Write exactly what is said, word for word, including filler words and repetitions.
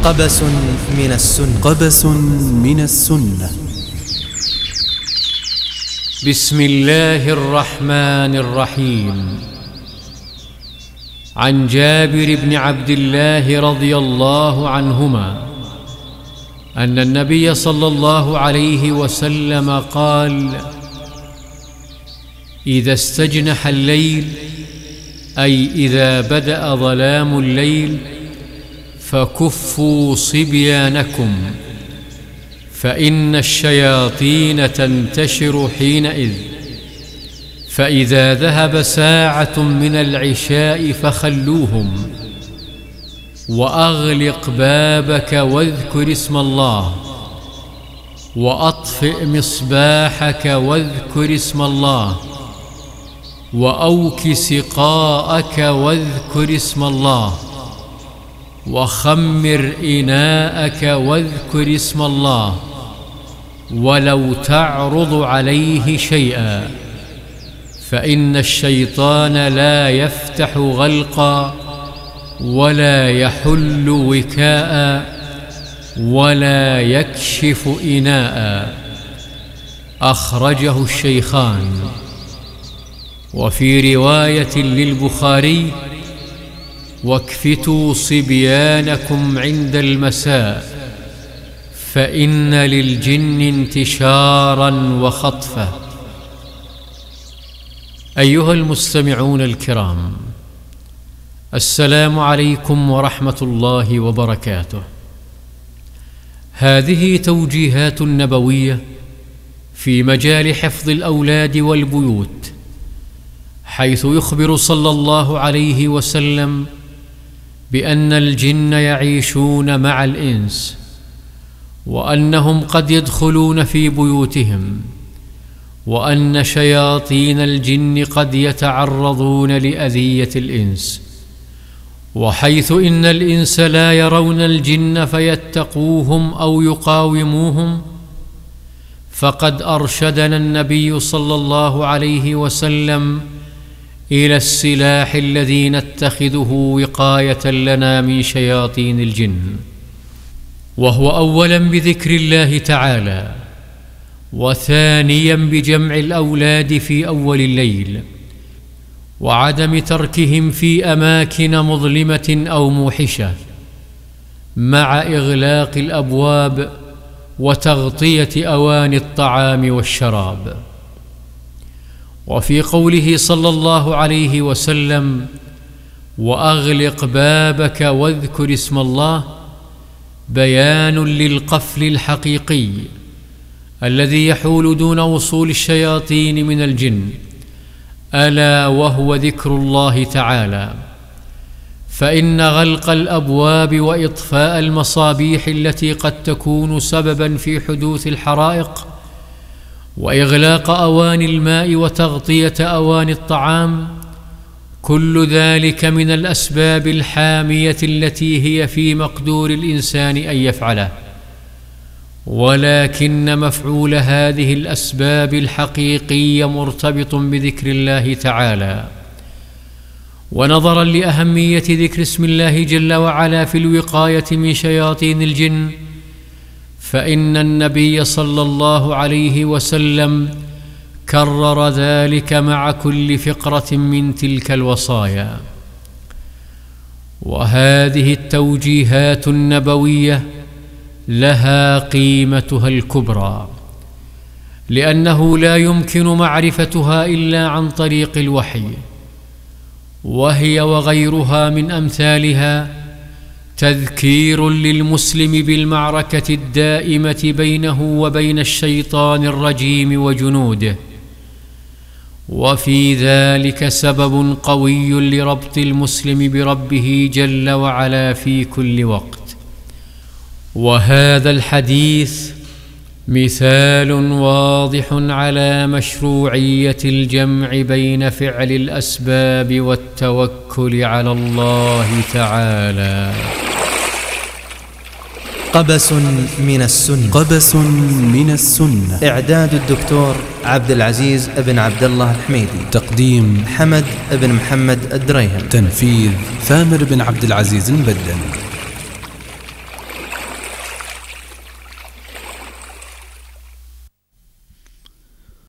قبس من السنة. قبس من السنة. بسم الله الرحمن الرحيم. عن جابر بن عبد الله رضي الله عنهما أن النبي صلى الله عليه وسلم قال: إذا استجنح الليل، أي إذا بدأ ظلام الليل، فكفوا صبيانكم، فإن الشياطين تنتشر حينئذ، فإذا ذهب ساعة من العشاء فخلوهم، وأغلق بابك واذكر اسم الله، وأطفئ مصباحك واذكر اسم الله، وأوك سقاءك واذكر اسم الله، وخمر إناءك واذكر اسم الله، ولو تعرض عليه شيئا، فإن الشيطان لا يفتح غلقا ولا يحل وكاء ولا يكشف إناء. أخرجه الشيخان. وفي رواية للبخاري: واكفتوا صبيانكم عند المساء، فإن للجن انتشارا وخطفة. أيها المستمعون الكرام، السلام عليكم ورحمة الله وبركاته. هذه توجيهات نبوية في مجال حفظ الأولاد والبيوت، حيث يخبر صلى الله عليه وسلم بأن الجن يعيشون مع الإنس، وأنهم قد يدخلون في بيوتهم، وأن شياطين الجن قد يتعرضون لأذية الإنس. وحيث إن الإنس لا يرون الجن فيتقوهم أو يقاوموهم، فقد أرشدنا النبي صلى الله عليه وسلم إلى السلاح الذي نتخذه وقاية لنا من شياطين الجن، وهو أولا بذكر الله تعالى، وثانيا بجمع الأولاد في أول الليل، وعدم تركهم في أماكن مظلمة أو موحشة، مع إغلاق الأبواب وتغطية أواني الطعام والشراب. وفي قوله صلى الله عليه وسلم: وأغلق بابك واذكر اسم الله، بيان للقفل الحقيقي الذي يحول دون وصول الشياطين من الجن، ألا وهو ذكر الله تعالى. فإن غلق الأبواب وإطفاء المصابيح التي قد تكون سببا في حدوث الحرائق، وإغلاق أواني الماء وتغطية أواني الطعام، كل ذلك من الأسباب الحامية التي هي في مقدور الإنسان أن يفعله، ولكن مفعول هذه الأسباب الحقيقية مرتبط بذكر الله تعالى. ونظرا لأهمية ذكر اسم الله جل وعلا في الوقاية من شياطين الجن، فإن النبي صلى الله عليه وسلم كرر ذلك مع كل فقرة من تلك الوصايا. وهذه التوجيهات النبوية لها قيمتها الكبرى، لأنه لا يمكن معرفتها إلا عن طريق الوحي، وهي وغيرها من أمثالها تذكير للمسلم بالمعركة الدائمة بينه وبين الشيطان الرجيم وجنوده، وفي ذلك سبب قوي لربط المسلم بربه جل وعلا في كل وقت. وهذا الحديث مثال واضح على مشروعية الجمع بين فعل الأسباب والتوكل على الله تعالى. قبس من السنة. قبس من السنة. إعداد الدكتور عبد العزيز بن عبد الله الحميدي. تقديم حمد بن محمد الدريهم. تنفيذ ثامر بن عبد العزيز البدن.